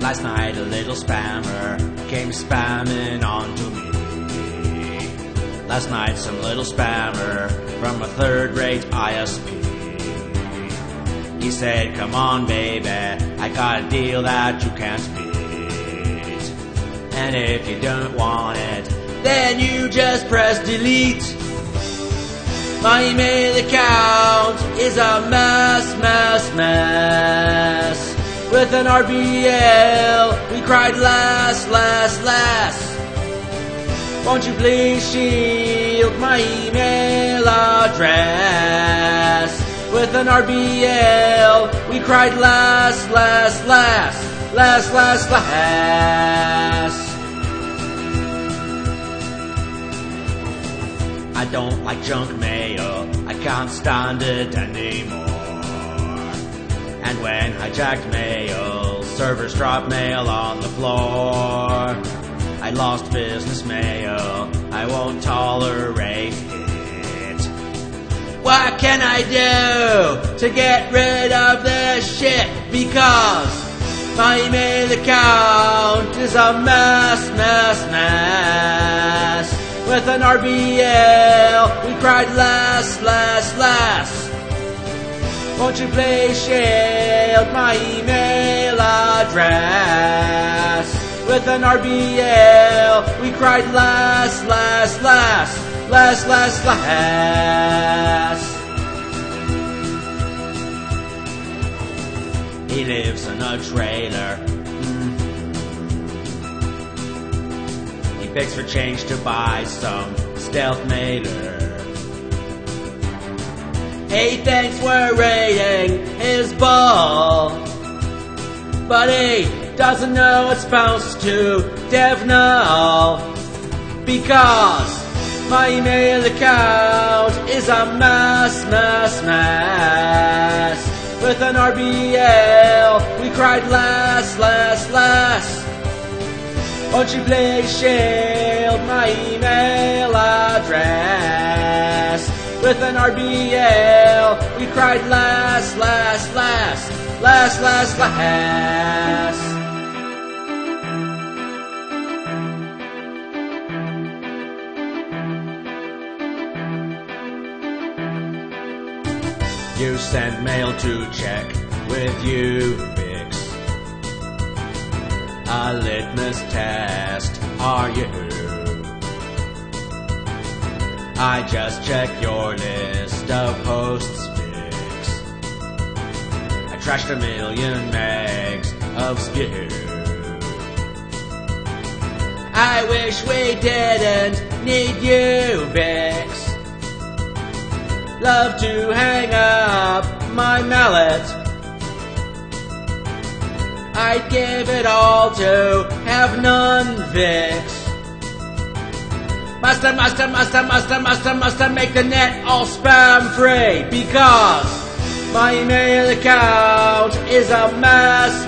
Last night a little spammer came spamming onto me. Last night some little spammer from a third-rate ISP. He said, come on baby, I got a deal that you can't beat. And if you don't want it, then you just press delete. My email account is a mess. With an RBL, we cried last. Won't you please shield my email address? With an RBL, we cried last. I don't like junk mail, I can't stand it anymore. And when hijacked mail, servers drop mail on the floor. I lost business mail, I won't tolerate it. What can I do to get rid of this shit? Because my email account is a mess. With an RBL, we cried last. Won't you please shield my email address? With an RBL, we cried last. He lives in a trailer. He begs for change to buy some stealth mailer. He thinks we're raiding his ball, but he doesn't know it's bounced to DevNull. Because my email account is a mess. With an RBL, we cried last. Won't you please shield my email address? With an RBL, we cried last. You send mail to check with Ubix. A litmus test, are you? I just check your list of posts fix. I trashed 1,000,000 megs of spew. I wish we didn't need Ubix. Love to hang up my mallet. I'd give it all to have none Vix. Must make the net all spam free. Because my email account is a mess.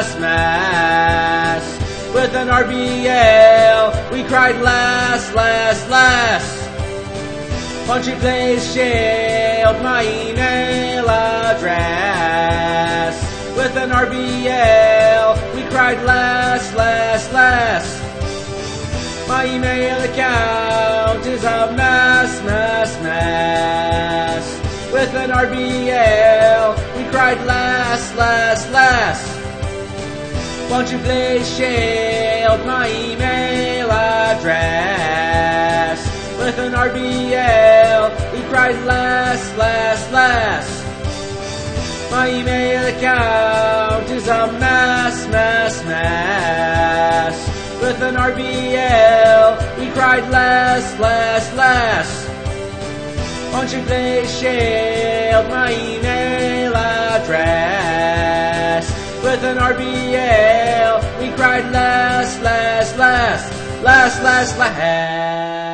With an RBL, we cried last. Won't you please shield my email address? With an RBL, we cried last. My email account is a mess. With an RBL, we cried last. Won't you please shield my email address? With an RBL, we cried last. My email account is a mess. With an RBL, we cried last. Won't you please shield my email address? With an RBL, we cried last.